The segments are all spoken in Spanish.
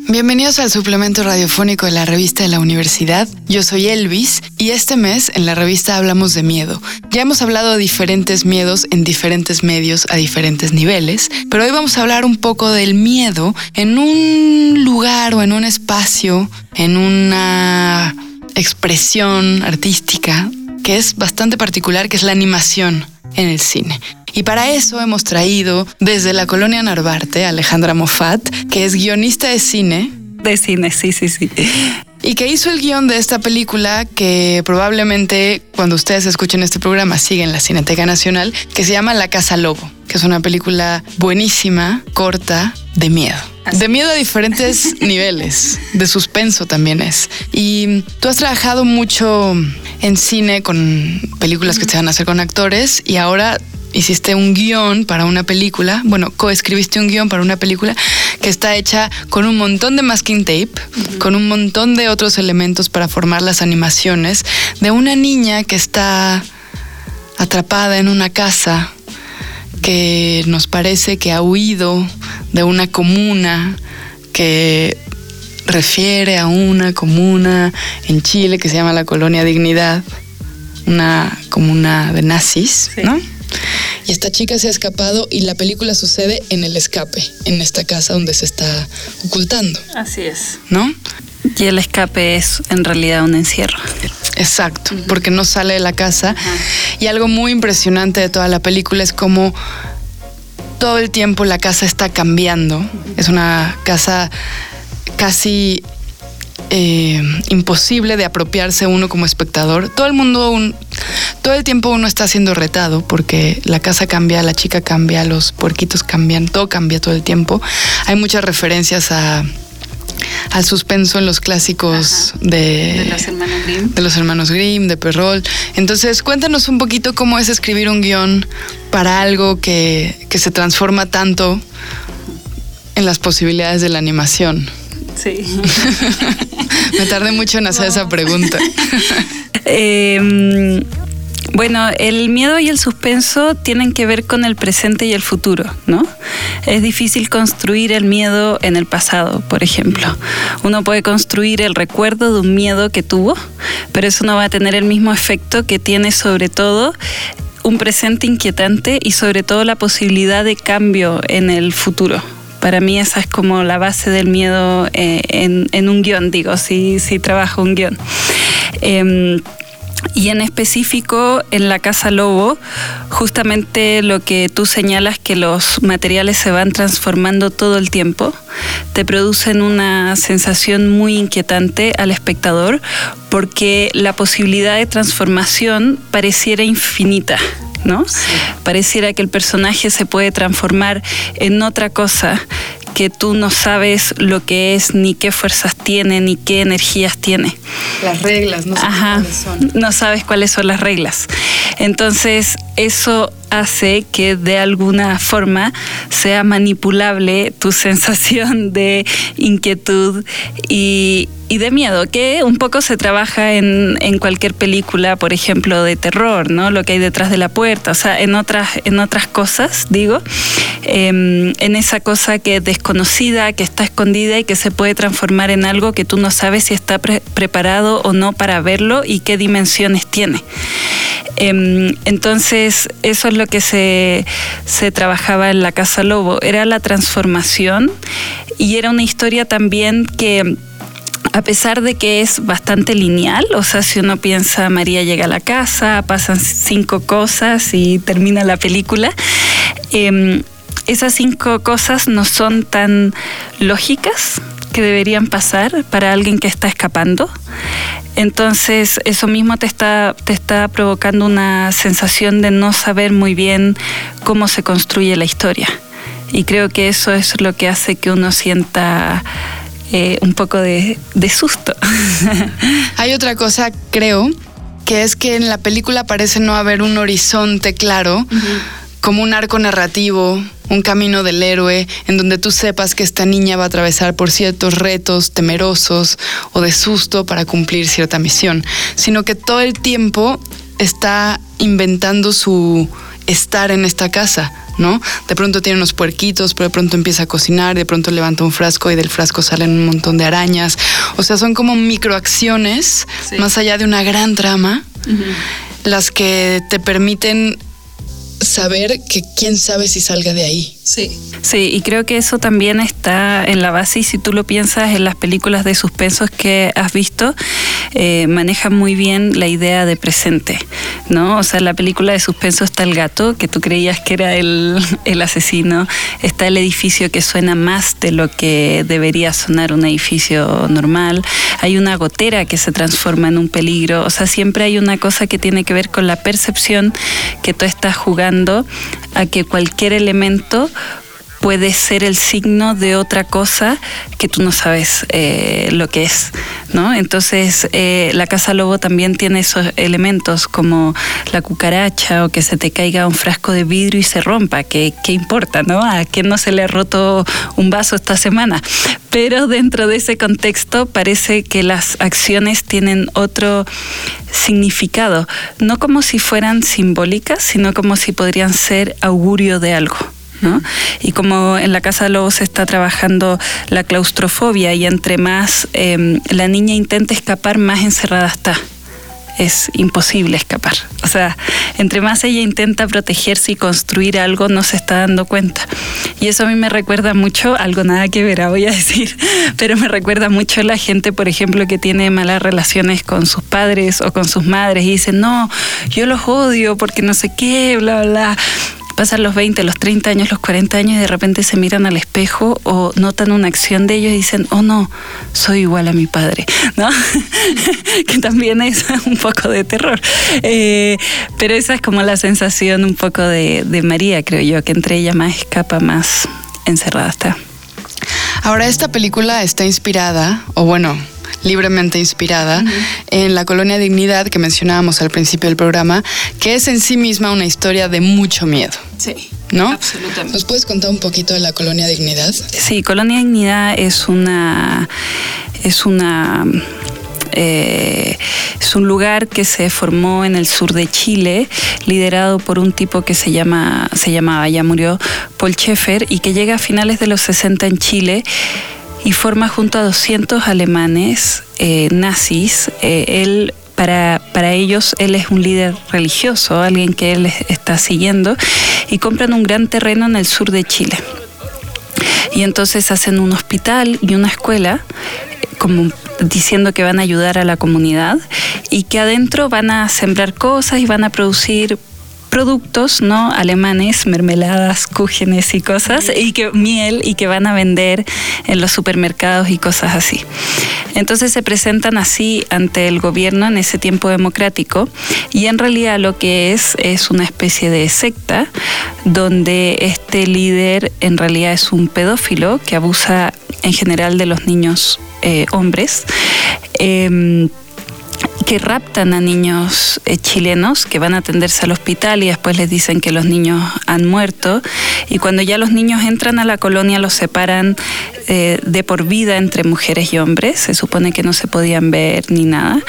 Bienvenidos al suplemento radiofónico de la revista de la universidad. Yo soy Elvis y este mes en la revista hablamos de miedo. Ya hemos hablado de diferentes miedos en diferentes medios a diferentes niveles, pero hoy vamos a hablar un poco del miedo en un lugar o en un espacio, en una expresión artística que es bastante particular, que es la animación en el cine. Y para eso hemos traído desde la Colonia Narvarte a Alejandra Moffat, que es guionista de cine. De cine, sí. Y que hizo el guión de esta película que probablemente cuando ustedes escuchen este programa sigue en la Cineteca Nacional, que se llama La Casa Lobo, que es una película buenísima, corta, de miedo. De miedo a diferentes niveles, de suspenso también es. Y tú has trabajado mucho en cine con películas que se van a hacer con actores y ahora hiciste un guión para una película, coescribiste un guión para una película que está hecha con un montón de masking tape, con un montón de otros elementos para formar las animaciones de una niña que está atrapada en una casa que nos parece que ha huido de una comuna que refiere a una comuna en Chile que se llama la Colonia Dignidad, una comuna de nazis, sí, ¿no? Y esta chica se ha escapado y la película sucede en el escape, en esta casa donde se está ocultando. Así es. ¿No? Y el escape es en realidad un encierro. Exacto, porque no sale de la casa. Y algo muy impresionante de toda la película es cómo todo el tiempo la casa está cambiando. Es una casa casi imposible de apropiarse uno como espectador. Todo el tiempo uno está siendo retado porque la casa cambia, la chica cambia, los puerquitos cambian, todo cambia todo el tiempo. Hay muchas referencias al suspenso en los clásicos de los hermanos Grimm, de Perrault. Entonces, cuéntanos un poquito cómo es escribir un guión para algo que se transforma tanto en las posibilidades de la animación. Sí. Me tardé mucho en hacer esa pregunta. Bueno, el miedo y el suspenso tienen que ver con el presente y el futuro, ¿no? Es difícil construir el miedo en el pasado, por ejemplo. Uno puede construir el recuerdo de un miedo que tuvo, pero eso no va a tener el mismo efecto que tiene sobre todo un presente inquietante y sobre todo la posibilidad de cambio en el futuro. Para mí esa es como la base del miedo en un guión, si trabajo un guión. Y en específico en La Casa Lobo, justamente lo que tú señalas, que los materiales se van transformando todo el tiempo, te producen una sensación muy inquietante al espectador porque la posibilidad de transformación pareciera infinita, ¿no? Sí. Pareciera que el personaje se puede transformar en otra cosa que tú no sabes lo que es, ni qué fuerzas tiene, ni qué energías tiene. Las reglas, no sabes cuáles son. No sabes cuáles son las reglas. Entonces, eso hace que de alguna forma sea manipulable tu sensación de inquietud y de miedo, que un poco se trabaja en cualquier película, por ejemplo, de terror, ¿no? Lo que hay detrás de la puerta, o sea, en otras cosas, digo, en esa cosa que es desconocida, que está escondida y que se puede transformar en algo que tú no sabes si está preparado o no para verlo y qué dimensiones tiene. Entonces, eso es lo que se trabajaba en La Casa Lobo, era la transformación y era una historia también que, a pesar de que es bastante lineal, o sea, si uno piensa María llega a la casa, pasan 5 cosas y termina la película, esas 5 cosas no son tan lógicas que deberían pasar para alguien que está escapando. Entonces, eso mismo te está provocando una sensación de no saber muy bien cómo se construye la historia. Y creo que eso es lo que hace que uno sienta un poco de susto. Hay otra cosa, creo, que es que en la película parece no haber un horizonte claro, como un arco narrativo, un camino del héroe, en donde tú sepas que esta niña va a atravesar por ciertos retos temerosos o de susto para cumplir cierta misión, sino que todo el tiempo está inventando su estar en esta casa, ¿no? De pronto tiene unos puerquitos, pero de pronto empieza a cocinar, de pronto levanta un frasco y del frasco salen un montón de arañas. O sea, son como microacciones, más allá de una gran trama, las que te permiten saber que quién sabe si salga de ahí. Sí, y creo que eso también está en la base, y si tú lo piensas en las películas de suspensos que has visto, manejan muy bien la idea de presente, ¿no? O sea, en la película de suspenso está el gato, que tú creías que era el asesino, está el edificio que suena más de lo que debería sonar un edificio normal, hay una gotera que se transforma en un peligro, o sea, siempre hay una cosa que tiene que ver con la percepción que tú estás jugando a que cualquier elemento puede ser el signo de otra cosa que tú no sabes lo que es, ¿no? Entonces, la Casa Lobo también tiene esos elementos como la cucaracha o que se te caiga un frasco de vidrio y se rompa. ¿Qué importa, no? ¿A quién no se le ha roto un vaso esta semana? Pero dentro de ese contexto parece que las acciones tienen otro significado, no como si fueran simbólicas, sino como si podrían ser augurio de algo, ¿no? Y como en la Casa Lobo se está trabajando la claustrofobia y entre más la niña intenta escapar, más encerrada está. Es imposible escapar. O sea, entre más ella intenta protegerse y construir algo, no se está dando cuenta. Y eso a mí me recuerda mucho, algo nada que ver, voy a decir, pero me recuerda mucho a la gente, por ejemplo, que tiene malas relaciones con sus padres o con sus madres y dicen, no, yo los odio porque no sé qué, bla, bla. Pasan los 20, los 30 años, los 40 años y de repente se miran al espejo o notan una acción de ellos y dicen, oh no, soy igual a mi padre, ¿no? Que también es un poco de terror. Pero esa es como la sensación un poco de María, creo yo, que entre ella más escapa, más encerrada está. Ahora, esta película está inspirada, o bueno, libremente inspirada en la Colonia Dignidad que mencionábamos al principio del programa, que es en sí misma una historia de mucho miedo. Sí, ¿no? absolutamente. ¿Nos puedes contar un poquito de la Colonia Dignidad? Sí, Colonia Dignidad es un lugar que se formó en el sur de Chile, liderado por un tipo que se llamaba, ya murió, Paul Schaeffer, y que llega a finales de los 60 en Chile y forma junto a 200 alemanes nazis. Él, para ellos, él es un líder religioso, alguien que él está siguiendo, y compran un gran terreno en el sur de Chile. Y entonces hacen un hospital y una escuela, como diciendo que van a ayudar a la comunidad y que adentro van a sembrar cosas y van a producir productos, ¿no? Alemanes, mermeladas, cúgenes y cosas, y que miel, y que van a vender en los supermercados y cosas así. Entonces se presentan así ante el gobierno en ese tiempo democrático, y en realidad lo que es una especie de secta donde este líder en realidad es un pedófilo que abusa en general de los niños hombres, que raptan a niños chilenos que van a atenderse al hospital y después les dicen que los niños han muerto, y cuando ya los niños entran a la colonia los separan de por vida entre mujeres y hombres, se supone que no se podían ver ni nada,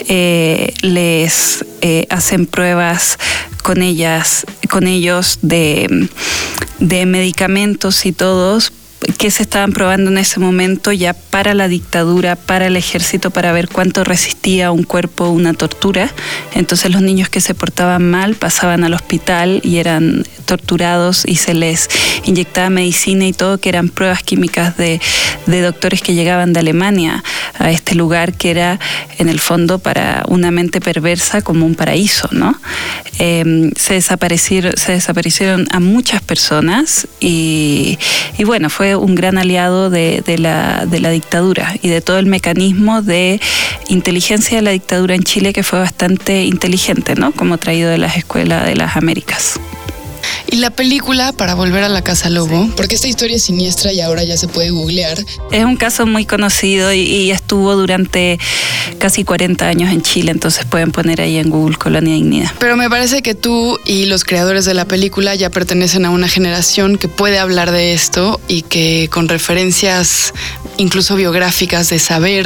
les hacen pruebas con ellos de medicamentos y todos que se estaban probando en ese momento ya para la dictadura, para el ejército, para ver cuánto resistía un cuerpo una tortura. Entonces los niños que se portaban mal pasaban al hospital y eran torturados y se les inyectaba medicina y todo, que eran pruebas químicas de doctores que llegaban de Alemania a este lugar que era en el fondo para una mente perversa como un paraíso, ¿no? Se desaparecieron a muchas personas y bueno, fue un gran aliado de la dictadura y de todo el mecanismo de inteligencia de la dictadura en Chile, que fue bastante inteligente, ¿no? Como traído de las escuelas de las Américas. Y la película, para volver a la Casa Lobo, porque esta historia es siniestra y ahora ya se puede googlear. Es un caso muy conocido y estuvo durante casi 40 años en Chile, entonces pueden poner ahí en Google Colonia Dignidad. Pero me parece que tú y los creadores de la película ya pertenecen a una generación que puede hablar de esto y que con referencias incluso biográficas de saber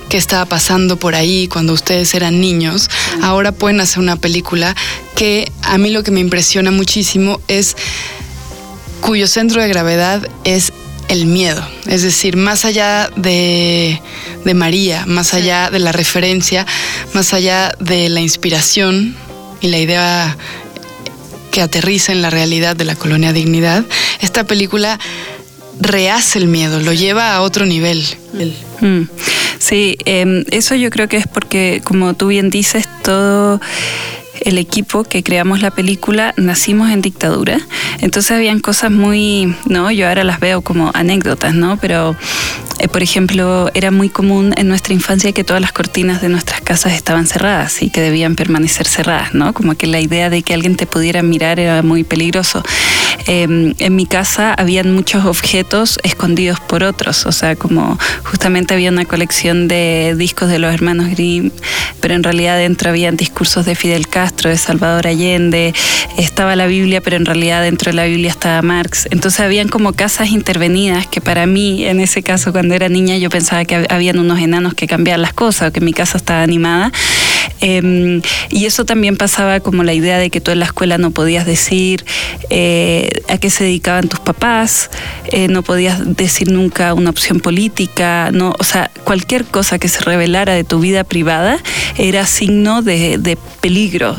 qué estaba pasando por ahí cuando ustedes eran niños, ahora pueden hacer una película que a mí lo que me impresiona muchísimo es cuyo centro de gravedad es el miedo. Es decir, más allá de María, más allá de la referencia, más allá de la inspiración y la idea que aterriza en la realidad de la Colonia Dignidad, esta película rehace el miedo, lo lleva a otro nivel. Sí, eso yo creo que es porque, como tú bien dices, todo el equipo que creamos la película nacimos en dictadura, entonces habían cosas muy, ¿no? Yo ahora las veo como anécdotas, ¿no? Pero por ejemplo, era muy común en nuestra infancia que todas las cortinas de nuestras casas estaban cerradas y que debían permanecer cerradas, ¿no? Como que la idea de que alguien te pudiera mirar era muy peligroso. En mi casa habían muchos objetos escondidos por otros, o sea, como justamente había una colección de discos de los hermanos Grimm, pero en realidad dentro habían discursos de Fidel Castro, de Salvador Allende, estaba la Biblia, pero en realidad dentro de la Biblia estaba Marx. Entonces habían como casas intervenidas que para mí, en ese caso, cuando era niña, yo pensaba que habían unos enanos que cambiaban las cosas, o que mi casa estaba animada. Y eso también pasaba como la idea de que tú en la escuela no podías decir a qué se dedicaban tus papás, no podías decir nunca una opción política, no, o sea, cualquier cosa que se revelara de tu vida privada era signo de peligro,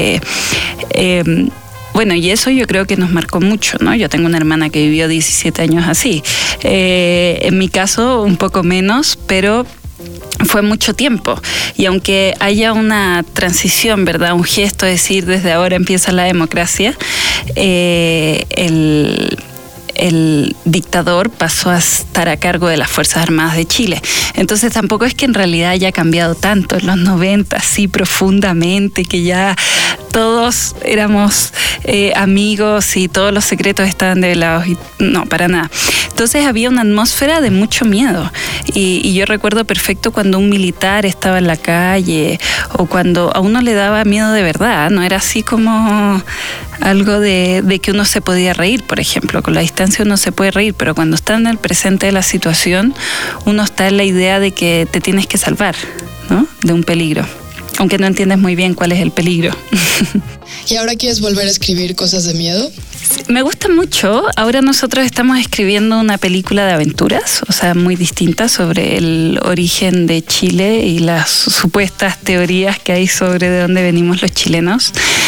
bueno, y eso yo creo que nos marcó mucho, ¿no? Yo tengo una hermana que vivió 17 años así. En mi caso, un poco menos, pero fue mucho tiempo. Y aunque haya una transición, ¿verdad? Un gesto, es decir, desde ahora empieza la democracia, el dictador pasó a estar a cargo de las Fuerzas Armadas de Chile. Entonces tampoco es que en realidad haya cambiado tanto en los 90, sí, profundamente, que ya todos éramos amigos y todos los secretos estaban develados. No, para nada. Entonces había una atmósfera de mucho miedo. Y yo recuerdo perfecto cuando un militar estaba en la calle o cuando a uno le daba miedo de verdad. No era así como algo de que uno se podía reír, por ejemplo. Con la distancia uno se puede reír, pero cuando está en el presente de la situación, uno está en la idea de que te tienes que salvar, ¿no? De un peligro, aunque no entiendes muy bien cuál es el peligro. ¿Y ahora quieres volver a escribir cosas de miedo? Me gusta mucho. Ahora nosotros estamos escribiendo una película de aventuras, o sea, muy distinta, sobre el origen de Chile y las supuestas teorías que hay sobre de dónde venimos los chilenos.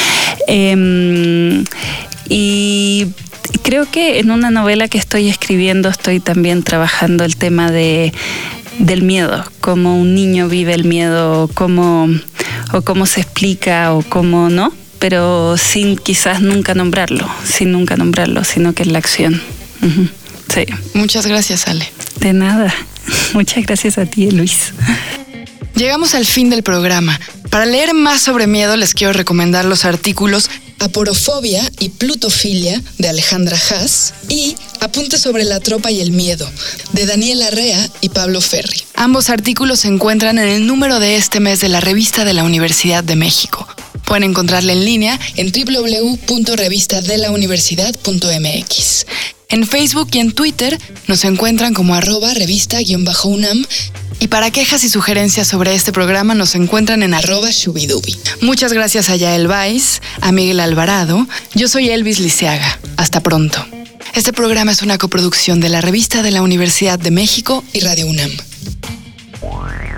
Y creo que en una novela que estoy escribiendo estoy también trabajando el tema del miedo, cómo un niño vive el miedo, cómo se explica o cómo no, pero sin quizás nunca nombrarlo, sino que es la acción. Uh-huh. Sí. Muchas gracias, Ale. De nada. Muchas gracias a ti, Luis. Llegamos al fin del programa. Para leer más sobre miedo les quiero recomendar los artículos Aporofobia y Plutofilia de Alejandra Haas y Apuntes sobre la tropa y el miedo de Daniel Arrea y Pablo Ferri. Ambos artículos se encuentran en el número de este mes de la revista de la Universidad de México. Pueden encontrarla en línea en www.revistadelauniversidad.mx. En Facebook y en Twitter nos encuentran como @revista_UNAM. Y para quejas y sugerencias sobre este programa nos encuentran en @shubidubi. Muchas gracias a Yael Weiss, a Miguel Alvarado. Yo soy Elvis Liceaga. Hasta pronto. Este programa es una coproducción de la Revista de la Universidad de México y Radio UNAM.